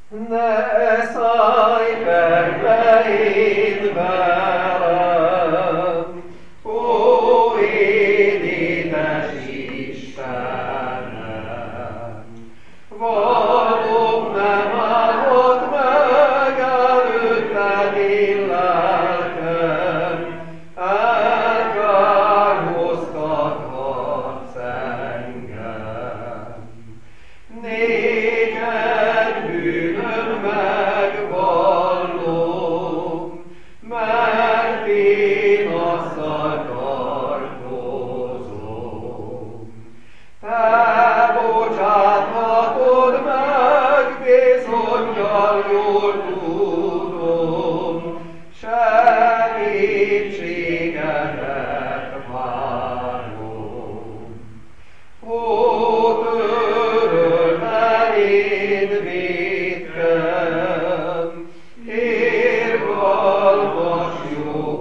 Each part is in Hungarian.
Ne szállj fel én velem, ó én édes Istenem! Valóm nem állott meg előtted én lelkem, elkárhoztathatsz engem. Néked bűnöm megvallom, mert én azzal tartozom. Te bocsáthatod meg, bizonnyal jól tudom, segítségedet várom. Ó, töröld el én vétkem, irgalmas jó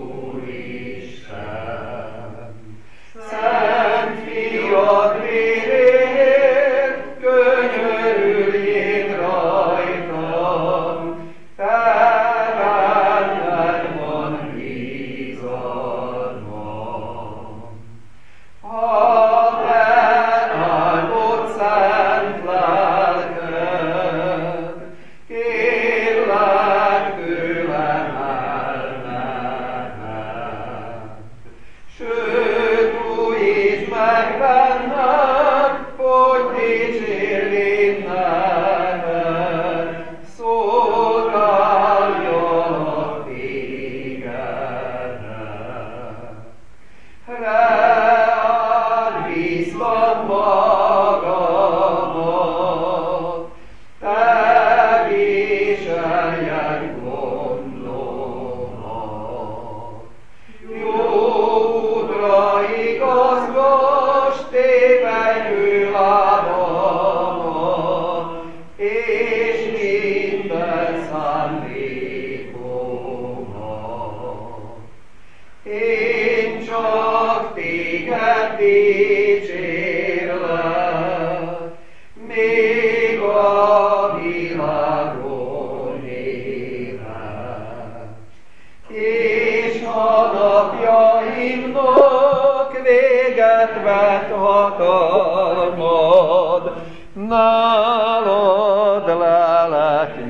Úristen! Szent Fiad véréért könyörüljél rajtam, te benned van bizalmam. Ha te áldott szent lelked, kérlek tőlem elmehet. Sőt, újítsd meg bennem, hogy dicsérjél neked, szolgáljalak tégedet. Reád bíztam magamat, te viseljed gondomat. Jó útra igazgass, tévejű lábamat, és minden szándékomat. Én csak téged dicsérlek, még a világon élek. És ha napjaimnak véget vet hatalmad, nálad lelek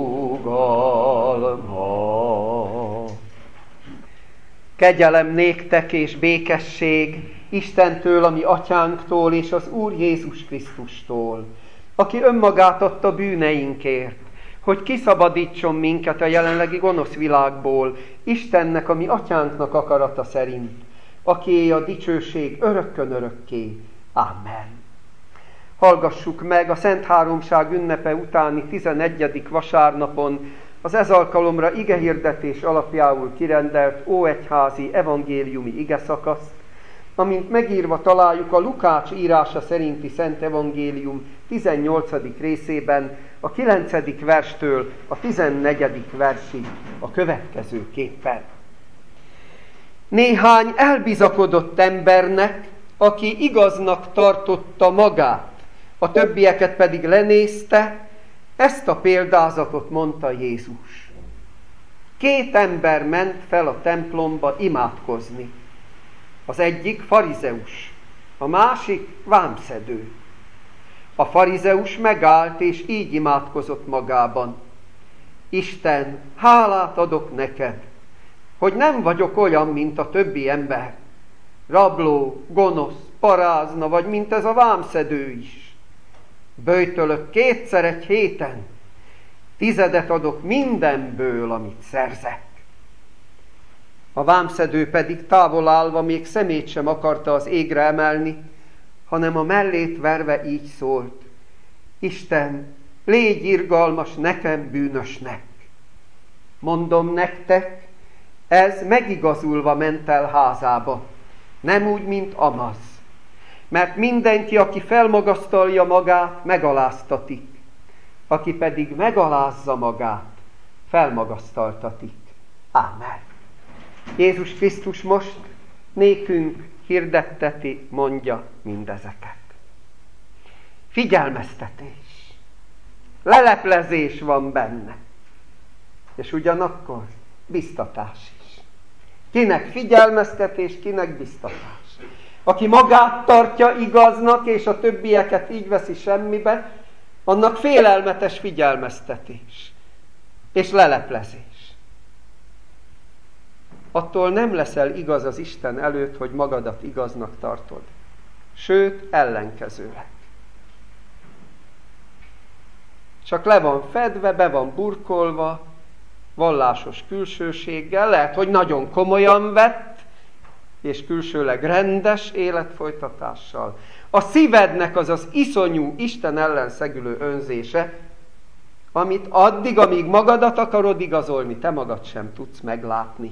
nyugalma. Kegyelem néktek és békesség Istentől, a mi atyánktól és az Úr Jézus Krisztustól, aki önmagát adta bűneinkért, hogy kiszabadítson minket a jelenlegi gonosz világból, Istennek, a mi atyánknak akarata szerint, akié a dicsőség örökkön örökké. Amen. Hallgassuk meg a Szent Háromság ünnepe utáni 11. vasárnapon az ez alkalomra igehirdetés alapjául kirendelt óegyházi evangéliumi igeszakaszt, amint megírva találjuk a Lukács írása szerinti Szent Evangélium 18. részében, a 9. verstől a 14. versig a következőképpen. Néhány elbizakodott embernek, aki igaznak tartotta magát, a többieket pedig lenézte, ezt a példázatot mondta Jézus. 2 ember ment fel a templomba imádkozni. Az egyik farizeus, a másik vámszedő. A farizeus megállt, és így imádkozott magában. Isten, hálát adok neked, hogy nem vagyok olyan, mint a többi ember. Rabló, gonosz, parázna, vagy mint ez a vámszedő is. Böjtölök 2-szer egy héten, 10 adok mindenből, amit szerzek. A vámszedő pedig távol állva még szemét sem akarta az égre emelni, hanem a mellét verve így szólt. Isten, légy irgalmas nekem, bűnösnek. Mondom nektek, ez megigazulva ment el házába, nem úgy, mint amaz. Mert mindenki, aki felmagasztalja magát, megaláztatik, aki pedig megalázza magát, felmagasztaltatik. Ámen. Jézus Krisztus most nékünk hirdetteti, mondja mindezeket. Figyelmeztetés. leleplezés van benne. És ugyanakkor biztatás is. Kinek figyelmeztetés, kinek biztatás. Aki magát tartja igaznak, és a többieket így veszi semmibe, annak félelmetes figyelmeztetés és leleplezés. Attól nem leszel igaz az Isten előtt, hogy magadat igaznak tartod. Sőt, ellenkezőleg. Csak le van fedve, be van burkolva, vallásos külsőséggel, lehet, hogy nagyon komolyan vett, és külsőleg rendes életfolytatással. A szívednek az az iszonyú, Isten ellen szegülő önzése, amit addig, amíg magadat akarod igazolni, te magad sem tudsz meglátni.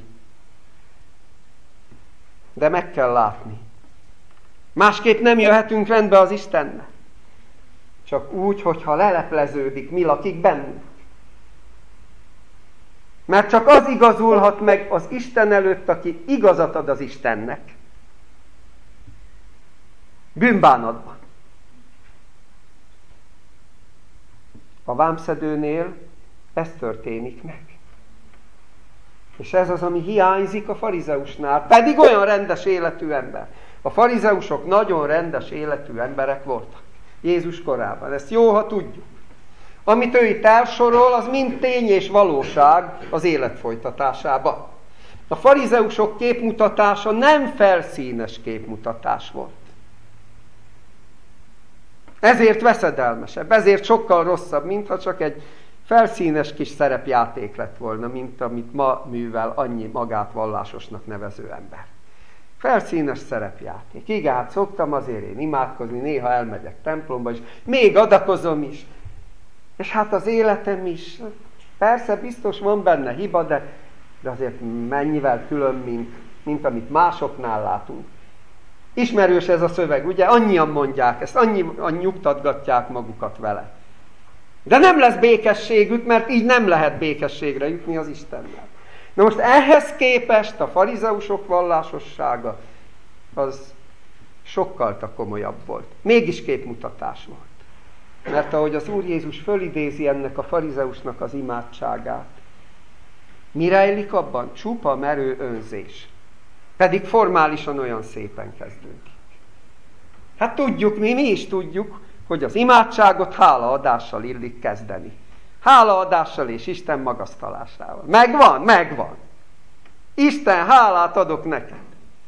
De meg kell látni. Másképp nem jöhetünk rendbe az Istennel. Csak úgy, hogyha lelepleződik, mi lakik bennünk. Mert csak az igazulhat meg az Isten előtt, aki igazat ad az Istennek. Bűnbánatban. A vámszedőnél ez történik meg. És ez az, ami hiányzik a farizeusnál. Pedig olyan rendes életű ember. A farizeusok nagyon rendes életű emberek voltak Jézus korában. Ezt jó, ha tudjuk. Amit ő itt elsorol, az mind tény és valóság az élet folytatásában. A farizeusok képmutatása nem felszínes képmutatás volt. Ezért veszedelmesebb, ezért sokkal rosszabb, mintha csak egy felszínes kis szerepjáték lett volna, mint amit ma művel annyi magát vallásosnak nevező ember. Felszínes szerepjáték. Igen, hát szoktam azért én imádkozni, néha elmegyek templomba, és még adakozom is. És hát az életem is, persze biztos van benne hiba, de azért mennyivel külön, mint amit másoknál látunk. Ismerős ez a szöveg, ugye? Annyian mondják ezt, annyian nyugtatgatják magukat vele. De nem lesz békességük, mert így nem lehet békességre jutni az Istennel. Na most ehhez képest a farizeusok vallásossága az sokkal komolyabb volt. Mégis képmutatás volt. Mert ahogy az Úr Jézus fölidézi ennek a farizeusnak az imádságát, mi rejlik abban? Csupa merő önzés. Pedig formálisan olyan szépen kezdődik. Hát tudjuk, mi is tudjuk, hogy az imádságot hálaadással illik kezdeni. Hálaadással és Isten magasztalásával. Megvan? Megvan. Isten, hálát adok neked.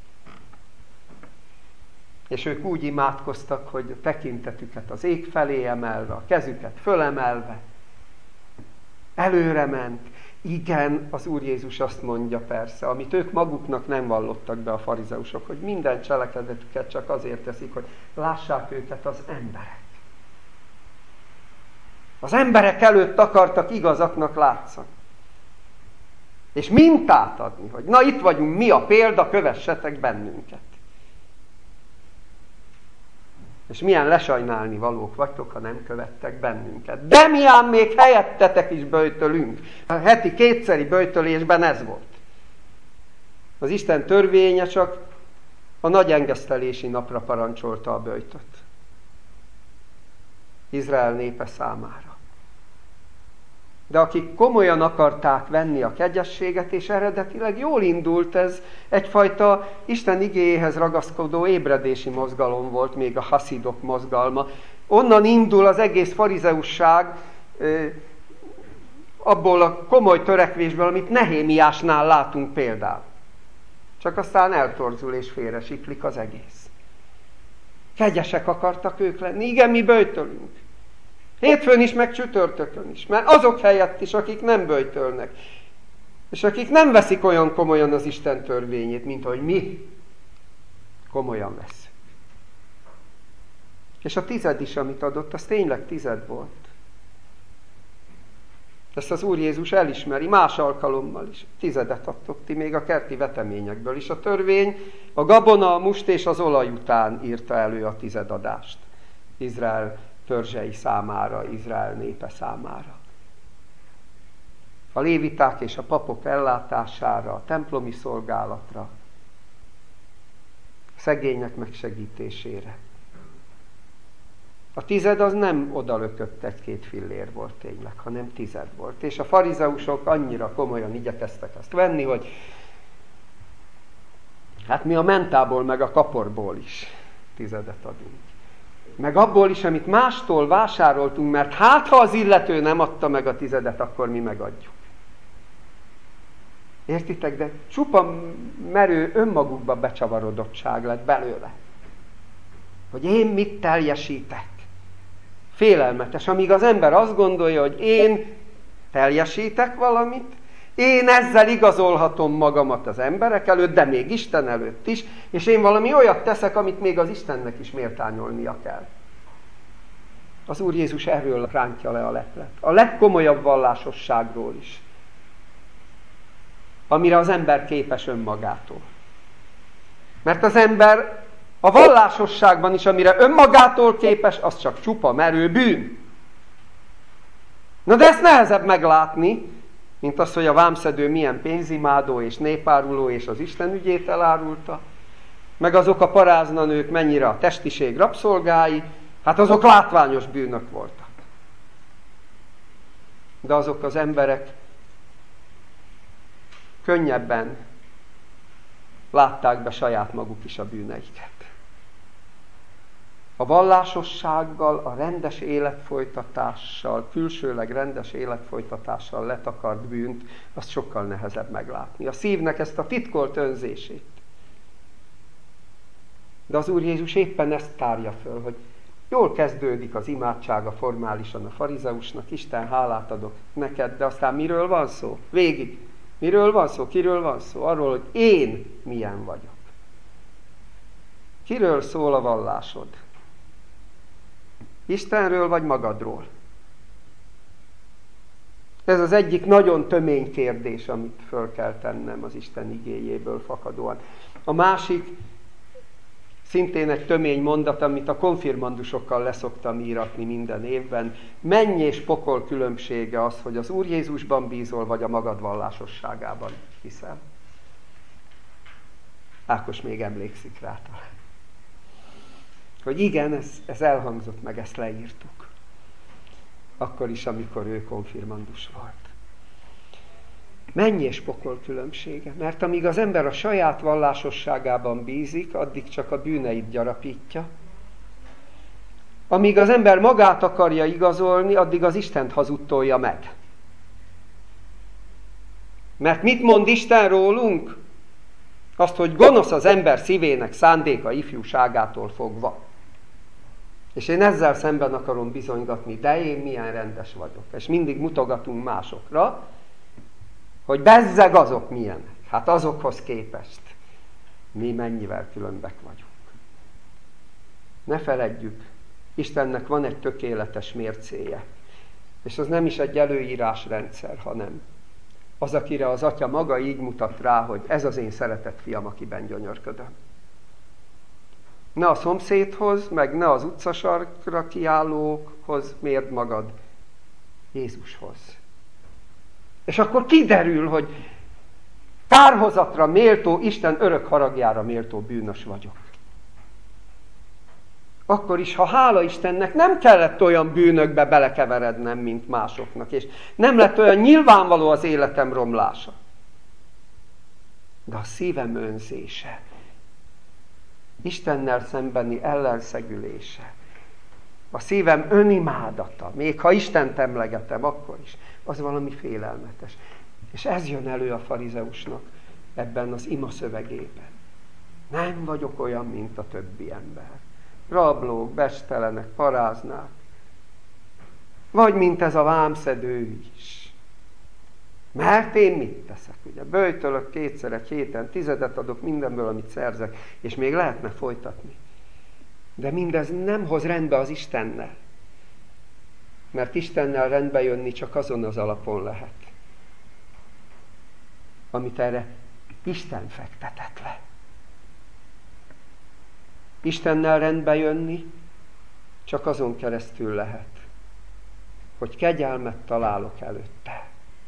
És ők úgy imádkoztak, hogy a tekintetüket az ég felé emelve, a kezüket fölemelve, előre ment. Igen, az Úr Jézus azt mondja persze, amit ők maguknak nem vallottak be a farizeusok, hogy minden cselekedetüket csak azért teszik, hogy lássák őket az emberek. Az emberek előtt akartak igazaknak látszani. És mintát adni, hogy na itt vagyunk mi a példa, kövessetek bennünket. És milyen lesajnálni valók vagytok, ha nem követtek bennünket. De mi ám még helyettetek is böjtölünk. A heti 2-szeri böjtölésben ez volt. Az Isten törvénye csak a nagy engesztelési napra parancsolta a böjtöt. Izrael népe számára. De akik komolyan akarták venni a kegyességet, és eredetileg jól indult ez, egyfajta Isten igéjéhez ragaszkodó ébredési mozgalom volt, még a haszidok mozgalma. Onnan indul az egész farizeusság, abból a komoly törekvésből, amit Nehémiásnál látunk például. Csak aztán eltorzul és félresiklik az egész. Kegyesek akartak ők lenni. Igen, mi böjtölünk. Hétfőn is, meg csütörtökön is. Mert azok helyett is, akik nem böjtölnek. És akik nem veszik olyan komolyan az Isten törvényét, mint ahogy mi komolyan veszünk. És a 10 is, amit adott, az tényleg 10 volt. Ezt az Úr Jézus elismeri más alkalommal is. 10 adtok ti még a kerti veteményekből is. A törvény a gabona, a must és az olaj után írta elő a 10 adást. Izrael törzsei számára, Izrael népe számára. A léviták és a papok ellátására, a templomi szolgálatra, a szegények megsegítésére. A 10 az nem odalökött 1-2 fillér volt tényleg, hanem 10 volt. És a farizeusok annyira komolyan igyekeztek ezt venni, hogy hát mi a mentából, meg a kaporból is 10 adunk. Meg abból is, amit mástól vásároltunk, mert hát, ha az illető nem adta meg a 10, akkor mi megadjuk. Értitek? De csupa merő önmagukba becsavarodottság lett belőle. Hogy én mit teljesítek. Félelmetes, amíg az ember azt gondolja, hogy én teljesítek valamit, én ezzel igazolhatom magamat az emberek előtt, de még Isten előtt is, és én valami olyat teszek, amit még az Istennek is méltányolnia kell. Az Úr Jézus erről rántja le a leplet. A legkomolyabb vallásosságról is. Amire az ember képes önmagától. Mert az ember a vallásosságban is, amire önmagától képes, az csak csupa merő bűn. Na de ezt nehezebb meglátni, mint az, hogy a vámszedő milyen pénzimádó és népáruló és az Isten ügyét elárulta, meg azok a paráznanők mennyire a testiség rabszolgái, hát azok látványos bűnök voltak. De azok az emberek könnyebben látták be saját maguk is a bűneiket. A vallásossággal, a rendes életfolytatással, külsőleg rendes életfolytatással letakart bűnt, azt sokkal nehezebb meglátni. A szívnek ezt a titkolt önzését. De az Úr Jézus éppen ezt tárja föl, hogy jól kezdődik az imádsága formálisan a farizeusnak, Isten, hálát adok neked, de aztán miről van szó? Végig. Miről van szó? Kiről van szó? Arról, hogy én milyen vagyok. Kiről szól a vallásod? Istenről vagy magadról? Ez az egyik nagyon tömény kérdés, amit föl kell tennem az Isten igéjéből fakadóan. A másik, szintén egy tömény mondat, amit a konfirmandusokkal leszoktam íratni minden évben. Menny és pokol különbsége az, hogy az Úr Jézusban bízol, vagy a magad vallásosságában hiszel. Ákos még emlékszik rá talán. Hogy igen, ez elhangzott, meg ezt leírtuk. Akkor is, amikor ő konfirmandus volt. Menny és pokol különbsége, mert amíg az ember a saját vallásosságában bízik, addig csak a bűneit gyarapítja. Amíg az ember magát akarja igazolni, addig az Istent hazudtolja meg. Mert mit mond Isten rólunk? Azt, hogy gonosz az ember szívének szándéka ifjúságától fogva. És én ezzel szemben akarom bizonygatni, de én milyen rendes vagyok. És mindig mutogatunk másokra, hogy bezzeg azok milyenek. Hát azokhoz képest mi mennyivel különbek vagyunk. Ne feledjük, Istennek van egy tökéletes mércéje. És az nem is egy előírásrendszer, hanem az, akire az Atya maga így mutat rá, hogy ez az én szeretett fiam, akiben gyönyörködöm. Ne a szomszédhoz, meg ne az utcasarkra kiállókhoz mérd magad, Jézushoz. És akkor kiderül, hogy párhozatra méltó, Isten örök haragjára méltó bűnös vagyok. Akkor is, ha hála Istennek nem kellett olyan bűnökbe belekeverednem, mint másoknak, és nem lett olyan nyilvánvaló az életem romlása. De a szívem önzése, Istennel szembeni ellenszegülése, a szívem önimádata, még ha Istent emlegetem, akkor is, az valami félelmetes. És ez jön elő a farizeusnak ebben az ima szövegében. Nem vagyok olyan, mint a többi ember. Rablók, bestelenek, paráznák. Vagy mint ez a vámszedő is. Mert én mit teszek? Ugye böjtölök 2-szer egy héten, 10 adok mindenből, amit szerzek, és még lehetne folytatni. De mindez nem hoz rendbe az Istennel. Mert Istennel rendbe jönni csak azon az alapon lehet, amit erre Isten fektetett le. Istennel rendbe jönni csak azon keresztül lehet, hogy kegyelmet találok előtte.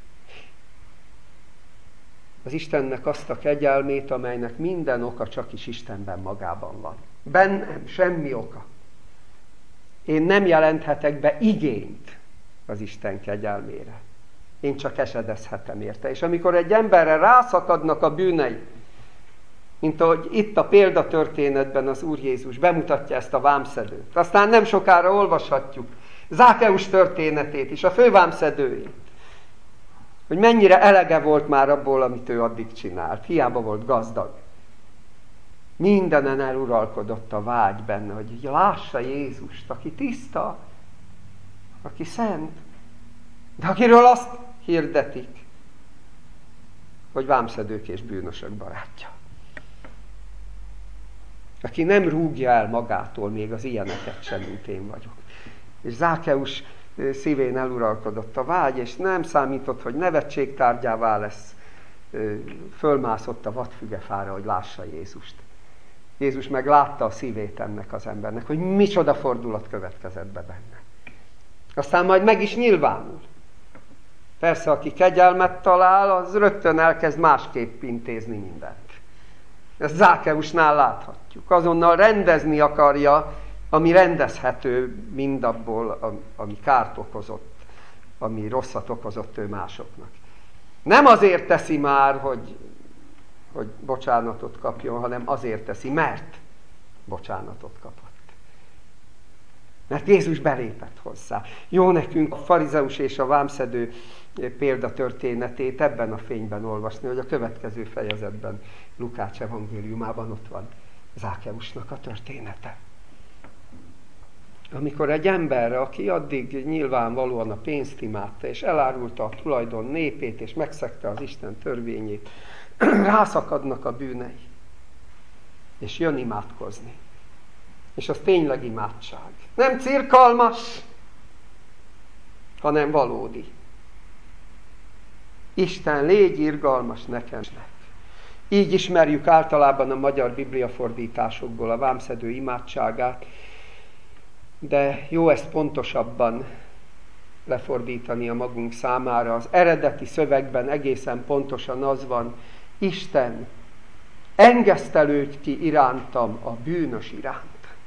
Az Istennek azt a kegyelmét, amelynek minden oka csak is Istenben magában van. Bennem semmi oka. Én nem jelenthetek be igényt az Isten kegyelmére. Én csak esedezhetem érte. És amikor egy emberre rászakadnak a bűnei, mint ahogy itt a példatörténetben az Úr Jézus bemutatja ezt a vámszedőt. Aztán nem sokára olvashatjuk Zákeus történetét is, a fővámszedőjét. Hogy mennyire elege volt már abból, amit ő addig csinált. Hiába volt gazdag. Mindenen eluralkodott a vágy benne, hogy lássa Jézust, aki tiszta, aki szent, de akiről azt hirdetik, hogy vámszedők és bűnösök barátja. Aki nem rúgja el magától még az ilyeneket sem, mint én vagyok. És Zákeus szívén eluralkodott a vágy, és nem számított, hogy nevetségtárgyává lesz. Fölmászott a vadfügefára, hogy lássa Jézust. Jézus meg látta a szívét ennek az embernek, hogy micsoda fordulat következett be benne. Aztán majd meg is nyilvánul. Persze, aki kegyelmet talál, az rögtön elkezd másképp intézni mindent. Ezt Zákeusnál láthatjuk. Azonnal rendezni akarja, ami rendezhető mindabból, ami kárt okozott, ami rosszat okozott ő másoknak. Nem azért teszi már, hogy bocsánatot kapjon, hanem azért teszi, mert bocsánatot kapott. Mert Jézus belépett hozzá. Jó nekünk a farizeus és a vámszedő példatörténetét ebben a fényben olvasni, hogy a következő fejezetben, Lukács evangéliumában ott van Zákeusnak a története. Amikor egy emberre, aki addig nyilvánvalóan a pénzt imádta, és elárulta a tulajdon népét, és megszegte az Isten törvényét, rászakadnak a bűnei, és jön imádkozni. És az tényleg imádság. Nem cirkalmas, hanem valódi. Isten, légy irgalmas nekem. Így ismerjük általában a magyar bibliafordításokból a vámszedő imádságát, de jó ezt pontosabban lefordítani a magunk számára. Az eredeti szövegben egészen pontosan az van, Isten, engesztelődj ki irántam a bűnös iránt.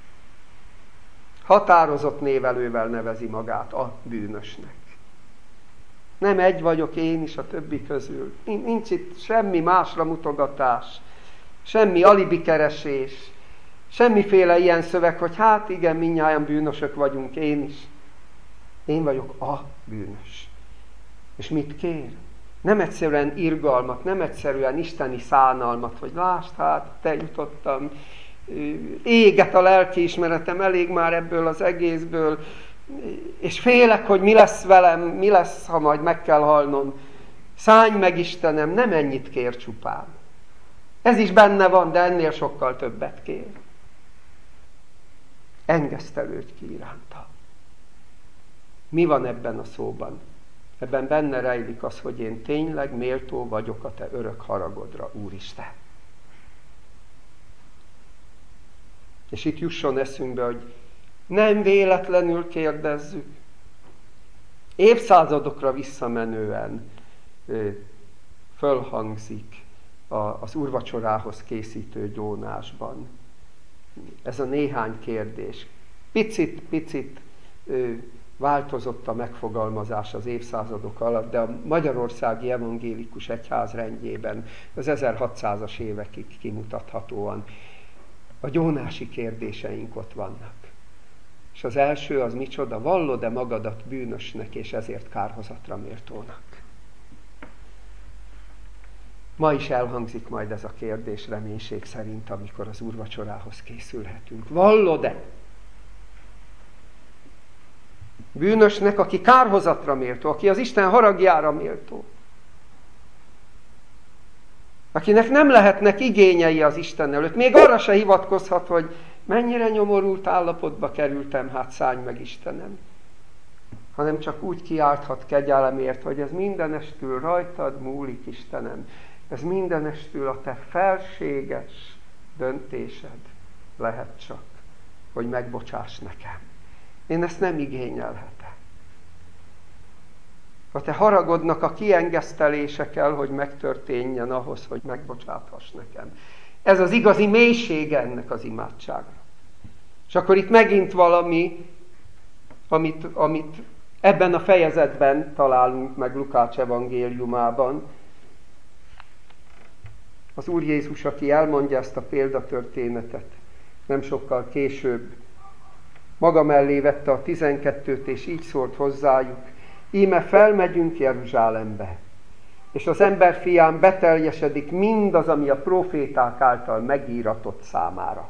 Határozott névelővel nevezi magát a bűnösnek. Nem egy vagyok én is a többi közül. Nincs itt semmi másra mutogatás, semmi alibikeresés, semmiféle ilyen szöveg, hogy hát igen, mindnyájan bűnösök vagyunk, én is. Én vagyok a bűnös. És mit kér? Nem egyszerűen irgalmat, nem egyszerűen isteni szánalmat, hogy lásd, hát te jutottam, éget a lelkiismeretem, elég már ebből az egészből, és félek, hogy mi lesz velem, mi lesz, ha majd meg kell halnom. Szállj meg Istenem, nem ennyit kér csupán. Ez is benne van, de ennél sokkal többet kér. Engesztelődj ki iránta. Mi van ebben a szóban? Ebben benne rejlik az, hogy én tényleg méltó vagyok a te örök haragodra, Úristen. És itt jusson eszünkbe, hogy nem véletlenül kérdezzük. Évszázadokra visszamenően fölhangzik az úrvacsorához készítő gyónásban. Ez a néhány kérdés. Picit változott a megfogalmazás az évszázadok alatt, de a Magyarországi Evangélikus Egyház rendjében az 1600-as évekig kimutathatóan a gyónási kérdéseink ott vannak. És az első az micsoda? Vallod-e magadat bűnösnek, és ezért kárhozatra méltónak? Ma is elhangzik majd ez a kérdés reménység szerint, amikor az úrvacsorához készülhetünk. Vallod-e? Bűnösnek, aki kárhozatra méltó, aki az Isten haragjára méltó. Akinek nem lehetnek igényei az Isten előtt. Még arra se hivatkozhat, hogy mennyire nyomorult állapotba kerültem, hát szállj meg Istenem. Hanem csak úgy kiálthat kegyelemért, hogy ez mindenestül rajtad múlik, Istenem. Ez mindenestül a te felséges döntésed lehet csak, hogy megbocsáss nekem. Én ezt nem igényelhetem. A te haragodnak a kiengesztelése kell, hogy megtörténjen ahhoz, hogy megbocsáthass nekem. Ez az igazi mélysége ennek az imádságra. És akkor itt megint valami amit ebben a fejezetben találunk meg Lukács evangéliumában. Az Úr Jézus, aki elmondja ezt a példatörténetet, nem sokkal később maga mellé vette a 12-t, és így szólt hozzájuk: íme felmegyünk Jeruzsálembe, és az emberfián beteljesedik mindaz, ami a próféták által megíratott számára.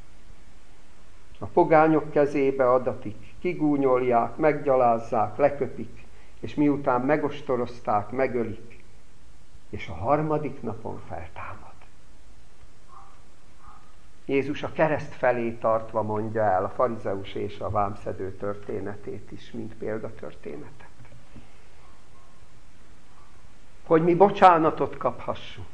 A pogányok kezébe adatik, kigúnyolják, meggyalázzák, leköpik, és miután megostorozták, megölik, és a harmadik napon feltámad. Jézus a kereszt felé tartva mondja el a farizeus és a vámszedő történetét is, mint példatörténetet. Hogy mi bocsánatot kaphassunk,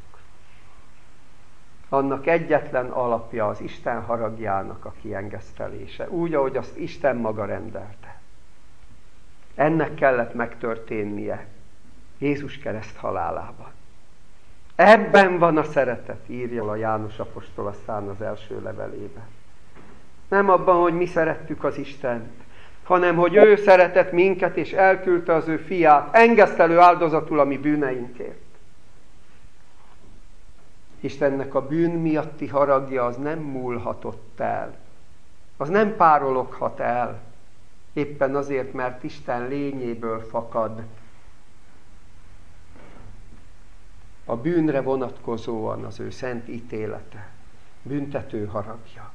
annak egyetlen alapja az Isten haragjának a kiengesztelése, úgy, ahogy azt Isten maga rendelte. Ennek kellett megtörténnie Jézus kereszt halálában. Ebben van a szeretet, írja a János apostol aztán az első levelében. Nem abban, hogy mi szerettük az Istent, hanem hogy ő szeretett minket, és elküldte az ő fiát, engesztelő áldozatul a mi bűneinkért. Istennek a bűn miatti haragja az nem múlhatott el, az nem párologhat el, éppen azért, mert Isten lényéből fakad a bűnre vonatkozóan az ő szent ítélete, büntető haragja.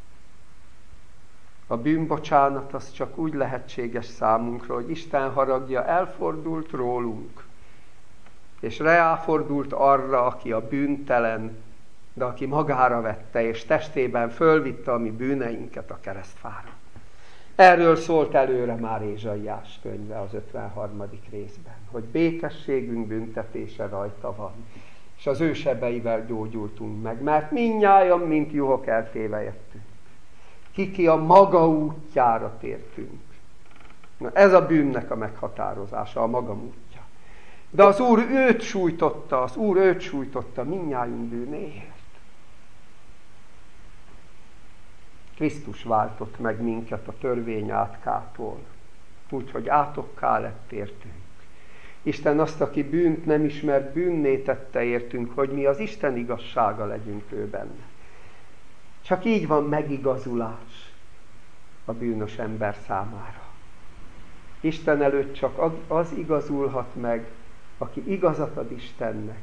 A bűnbocsánat az csak úgy lehetséges számunkra, hogy Isten haragja elfordult rólunk, és ráfordult arra, aki a bűntelen, de aki magára vette, és testében fölvitte a mi bűneinket a keresztfára. Erről szólt előre már Ézsaiás könyve az 53. részben, hogy békességünk büntetése rajta van, és az ő sebeivel gyógyultunk meg, mert mindnyájan, mint juhok eltévejettünk. Ki a maga útjára tértünk. Na, ez a bűnnek a meghatározása, a maga útja. De az Úr őt sújtotta mindnyájunk bűnéért. Krisztus váltott meg minket a törvény átkától, úgyhogy átokká lett értünk. Isten azt, aki bűnt nem ismert, bűnné tette értünk, hogy mi az Isten igazsága legyünk ő benne. Csak így van megigazulás a bűnös ember számára. Isten előtt csak az igazulhat meg, aki igazat ad Istennek.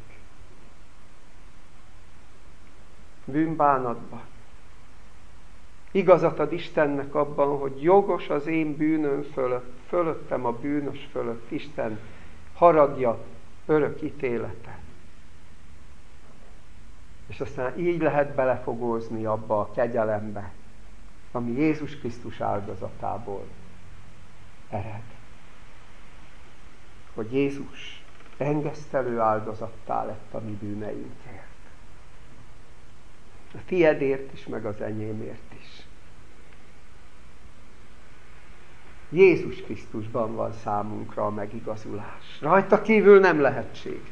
Bűnbánatban. Igazat ad Istennek abban, hogy jogos az én bűnöm fölöttem a bűnös fölött Isten haragja, örök ítélete. És aztán így lehet belefogózni abba a kegyelembe, ami Jézus Krisztus áldozatából ered. Hogy Jézus engesztelő áldozattá lett a mi bűneinkért. A tiedért is, meg az enyémért is. Jézus Krisztusban van számunkra a megigazulás. Rajta kívül nem lehetséges.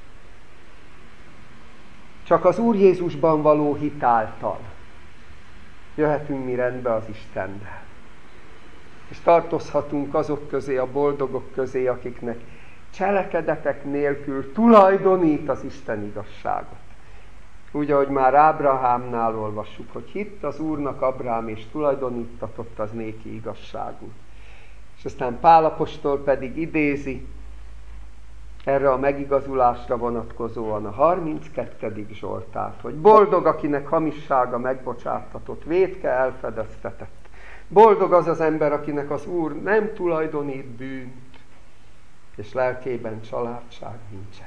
Csak az Úr Jézusban való hit által jöhetünk mi rendbe az Istennel. És tartozhatunk azok közé, a boldogok közé, akiknek cselekedetek nélkül tulajdonít az Isten igazságot. Úgy, ahogy már Ábrahámnál olvassuk, hogy hitt az Úrnak Abrám, és tulajdonítatott az néki igazságú. És aztán Pál apostol pedig idézi erre a megigazulásra vonatkozóan a 32. Zsoltárt, hogy boldog, akinek hamissága megbocsáttatott, vétke elfedeztetett. Boldog az az ember, akinek az Úr nem tulajdonít bűnt, és lelkében családság nincsen.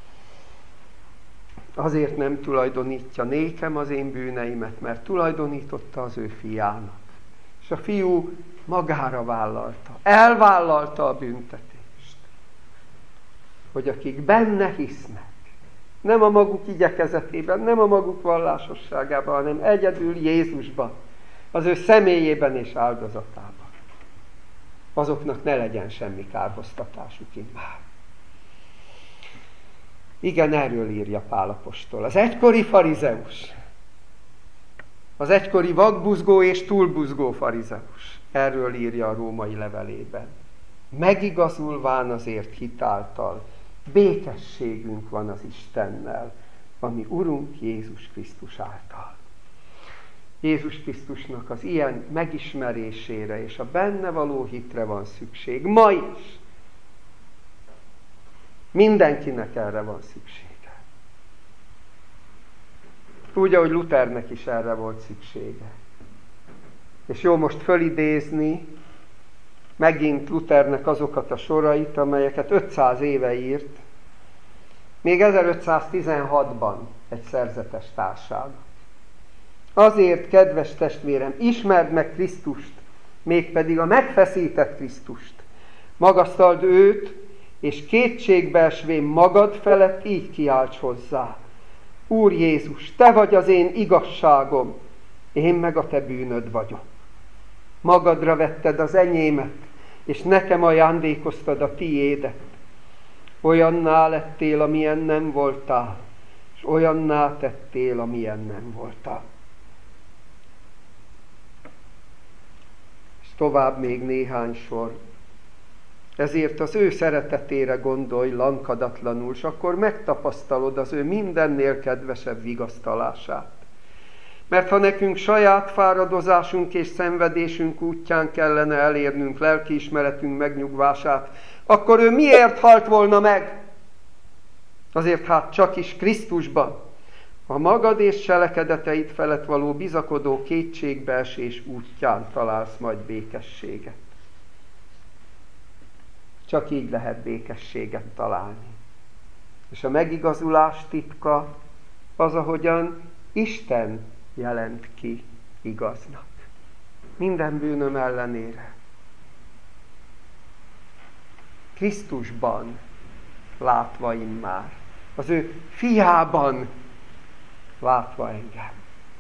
Azért nem tulajdonítja nékem az én bűneimet, mert tulajdonította az ő fiának. És a fiú magára vállalta, elvállalta a büntetést. Hogy akik benne hisznek, nem a maguk igyekezetében, nem a maguk vallásosságában, hanem egyedül Jézusban, az ő személyében és áldozatában, azoknak ne legyen semmi kárhoztatásuk immár. Igen, erről írja Pál apostol. Az egykori farizeus, Az egykori vakbuzgó és túlbuzgó farizeus. Erről írja a római levelében. Megigazulván azért hitáltal, békességünk van az Istennel, ami Urunk Jézus Krisztus által. Jézus Krisztusnak az ilyen megismerésére és a benne való hitre van szükség. Ma is. Mindenkinek erre van szüksége. Úgy, ahogy Luthernek is erre volt szüksége. És jó most fölidézni megint Luthernek azokat a sorait, amelyeket 500 éve írt, még 1516-ban egy szerzetes társának. Azért, kedves testvérem, ismerd meg Krisztust, mégpedig a megfeszített Krisztust. Magasztald őt, és kétségbeesvén magad felett így kiálts hozzá. Úr Jézus, te vagy az én igazságom, én meg a te bűnöd vagyok. Magadra vetted az enyémet, és nekem ajándékoztad a tiédet. Olyanná lettél, amilyen nem voltál, és olyanná tettél, amilyen nem voltál. És tovább még néhány sor. Ezért az ő szeretetére gondolj lankadatlanul, és akkor megtapasztalod az ő mindennél kedvesebb vigasztalását. Mert ha nekünk saját fáradozásunk és szenvedésünk útján kellene elérnünk lelkiismeretünk megnyugvását, akkor ő miért halt volna meg? Azért hát csak is Krisztusban, a magad és cselekedeteid felett való bizakodó kétségbeesés útján találsz majd békességet. Csak így lehet békességet találni. És a megigazulás titka az, ahogyan Isten jelent ki igaznak. Minden bűnöm ellenére. Krisztusban látva immár. Az ő fiában látva engem.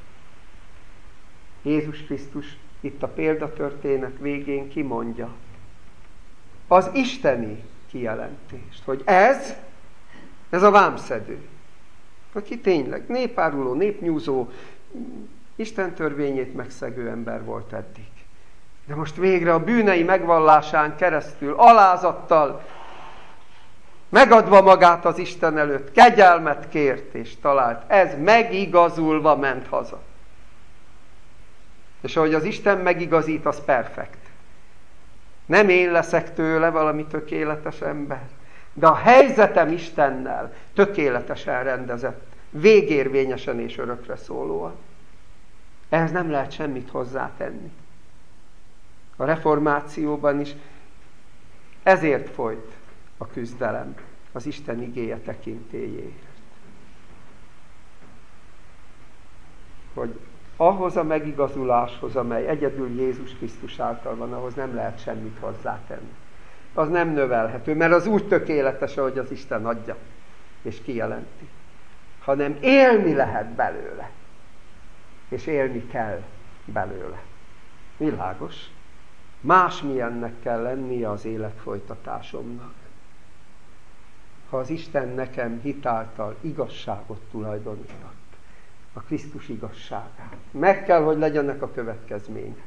Jézus Krisztus itt a példatörténet végén kimondja az isteni kijelentést, hogy ez a vámszedő, aki tényleg népáruló, népnyúzó, Isten törvényét megszegő ember volt eddig. De most végre a bűnei megvallásán keresztül, alázattal, megadva magát az Isten előtt, kegyelmet kért és talált. Ez megigazulva ment haza. És ahogy az Isten megigazít, az perfekt. Nem én leszek tőle valami tökéletes ember, de a helyzetem Istennel tökéletesen rendezett, végérvényesen és örökre szólóan. Ehhez nem lehet semmit hozzátenni. A reformációban is ezért folyt a küzdelem az Isten igéje tekintélyéért. Hogy ahhoz a megigazuláshoz, amely egyedül Jézus Krisztus által van, ahhoz nem lehet semmit hozzátenni. Az nem növelhető, mert az úgy tökéletes, ahogy az Isten adja és kijelenti. Hanem élni lehet belőle. És élni kell belőle. Világos? Másmilyennek kell lennie az életfolytatásomnak. Ha az Isten nekem hitáltal igazságot tulajdonított, a Krisztus igazságát. Meg kell, hogy legyenek a következmények.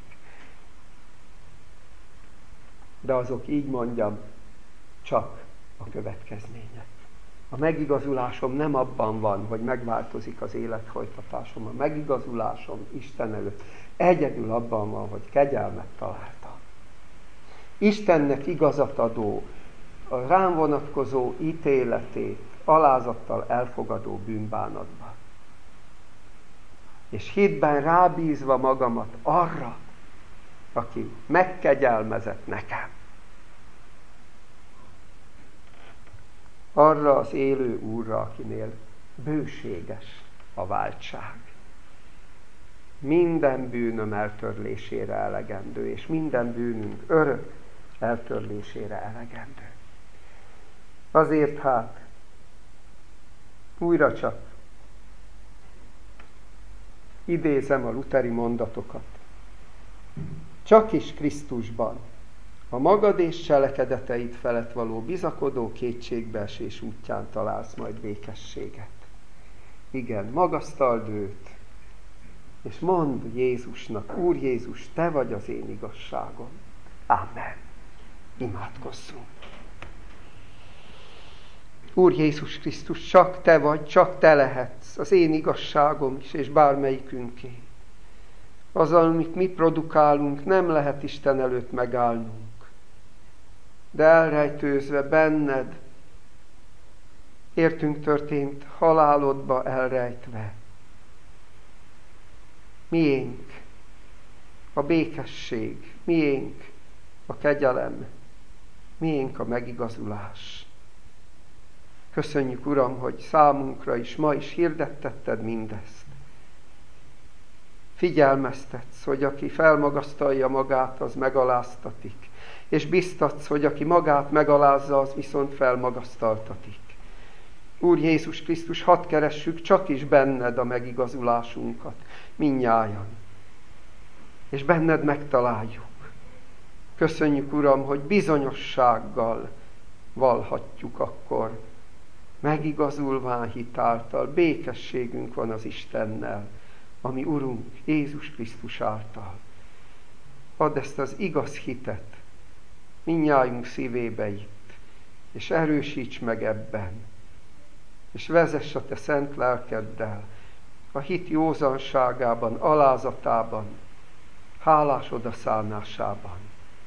De azok, így mondjam, csak a következmények. A megigazulásom nem abban van, hogy megváltozik az életfolytatásom. A megigazulásom Isten előtt egyedül abban van, hogy kegyelmet találtam. Istennek igazat adó, a rám vonatkozó ítéletét alázattal elfogadó bűnbánatban. És hitben rábízva magamat arra, aki megkegyelmezett nekem. Arra az élő Úrra, akinél bőséges a váltság. Minden bűnöm eltörlésére elegendő, és minden bűnünk örök eltörlésére elegendő. Azért hát újra csak idézem a lutheri mondatokat. Csak is Krisztusban, a magad és cselekedeteid felett való bizakodó kétségbeesés útján találsz majd békességet. Igen, magasztald őt, és mondd Jézusnak, Úr Jézus, Te vagy az én igazságom. Amen. Imádkozzunk. Úr Jézus Krisztus, csak Te vagy, csak Te lehetsz az én igazságom is, és bármelyikünké. Azzal, amit mi produkálunk, nem lehet Isten előtt megállnunk. De elrejtőzve benned, értünk történt halálodba elrejtve. Miénk a békesség, miénk a kegyelem, miénk a megigazulás. Köszönjük, Uram, hogy számunkra is ma is hirdettetted mindezt. Figyelmeztetsz, hogy aki felmagasztalja magát, az megaláztatik. És biztatsz, hogy aki magát megalázza, az viszont felmagasztaltatik. Úr Jézus Krisztus, hadd keressük csak is benned a megigazulásunkat, mindnyájan. És benned megtaláljuk. Köszönjük, Uram, hogy bizonyossággal vallhatjuk akkor, megigazulván hitáltal, békességünk van az Istennel, ami Urunk Jézus Krisztus által. Add ezt az igaz hitet mindnyájunk szívébe itt, és erősíts meg ebben, és vezess a Te szent lelkeddel a hit józanságában, alázatában, hálás odaszánásában.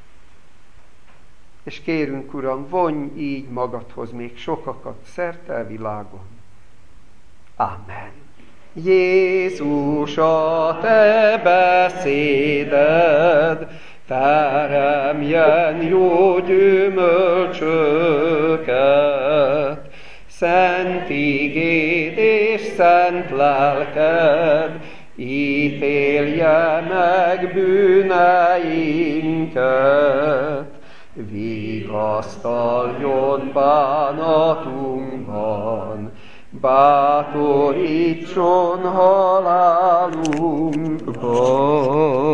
És kérünk, Uram, vonj így magadhoz még sokakat szerte a világon. Amen. Jézus, a Te beszéded teremjen jó gyümölcsöket, szent igéd és szent lelked ítélje meg bűneinket, vigasztaljon bánatunkban, bátorítson halálunkban.